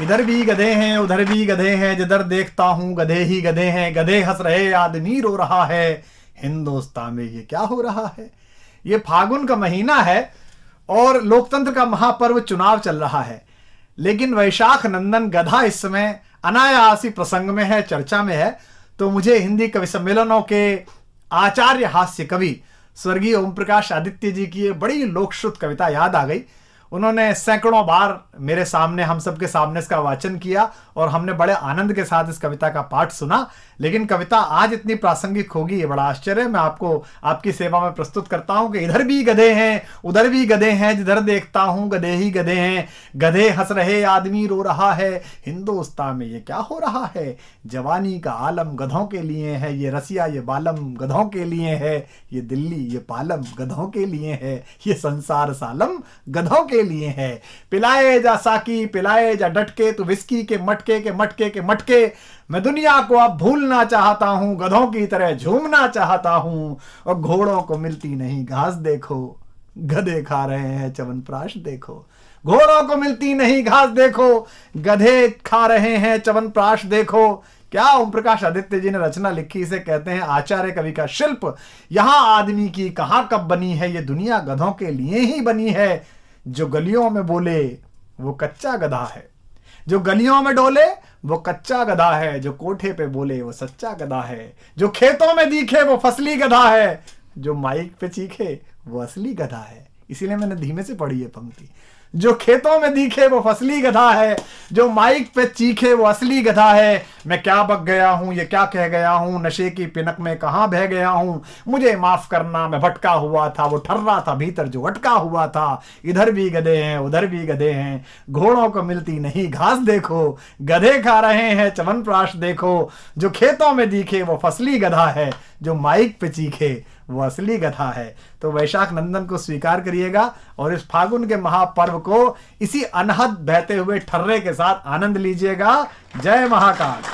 इधर भी गधे हैं उधर भी गधे हैं, जिधर देखता हूं गधे ही गधे हैं। गधे हंस रहे आदमी रो रहा है, हिंदुस्तान में ये क्या हो रहा है। ये फागुन का महीना है और लोकतंत्र का महापर्व चुनाव चल रहा है, लेकिन वैशाख नंदन गधा इस समय अनायासी प्रसंग में है, चर्चा में है। तो मुझे हिंदी कवि सम्मेलनों के आचार्य हास्य कवि स्वर्गीय ओम प्रकाश आदित्य जी की बड़ी लोकश्रुत कविता याद आ गई। उन्होंने सैकड़ों बार मेरे सामने, हम सबके सामने इसका वाचन किया और हमने बड़े आनंद के साथ इस कविता का पाठ सुना। लेकिन कविता आज इतनी प्रासंगिक होगी, ये बड़ा आश्चर्य। मैं आपको आपकी सेवा में प्रस्तुत करता हूं कि इधर भी गधे हैं उधर भी गधे हैं, जिधर देखता हूं गधे ही गधे हैं। गधे हंस रहे आदमी रो रहा है, हिंदुस्तान में ये क्या हो रहा है। जवानी का आलम गधों के लिए है, ये रसिया ये बालम गधों के लिए है। ये दिल्ली ये पालम गधों के लिए है, ये संसार सालम गधों के लिए है। पिलाए जा साकी पिलाए जा डटके, तू विस्की के मटके के मटके के मटके। मैं दुनिया को अब भूलना चाहता हूं, गधों की तरह झूमना चाहता हूं। और घोड़ों को मिलती नहीं घास देखो, गधे खा रहे हैं च्यवनप्राश देखो। घोड़ों को मिलती नहीं घास देखो, गधे खा रहे हैं च्यवनप्राश देखो। क्या ओम प्रकाश आदित्य जी ने रचना लिखी, इसे कहते हैं आचार्य कवि का शिल्प। यहां आदमी की कहां कब बनी है, ये दुनिया गधों के लिए ही बनी है। जो गलियों में बोले वो कच्चा गधा है, जो गलियों में डोले वो कच्चा गधा है। जो कोठे पे बोले वो सच्चा गधा है, जो खेतों में दिखे वो फसली गधा है। जो माइक पे चीखे वो असली गधा है। इसीलिए मैंने धीमे से पढ़ी है पंक्ति। जो खेतों में दिखे वो फसली गधा है, जो माइक पे चीखे वो असली गधा है। मैं क्या बक गया हूं, ये क्या कह गया हूं, नशे की पिनक में कहां बह गया हूं। मुझे माफ करना मैं भटका हुआ था, वो ठर्रा था भीतर जो अटका हुआ था। इधर भी गधे हैं उधर भी गधे हैं, घोड़ों को मिलती नहीं घास देखो। गधे खा रहे हैं च्यवनप्राश देखो। जो खेतों में दिखे वो फसली गधा है, जो माइक पे चीखे वो असली गधा है। तो वैशाख नंदन को स्वीकार करिएगा और इस फागुन के महापर्व को इसी अनहद बहते हुए ठर्रे के साथ आनंद लीजिएगा। जय महाकाल।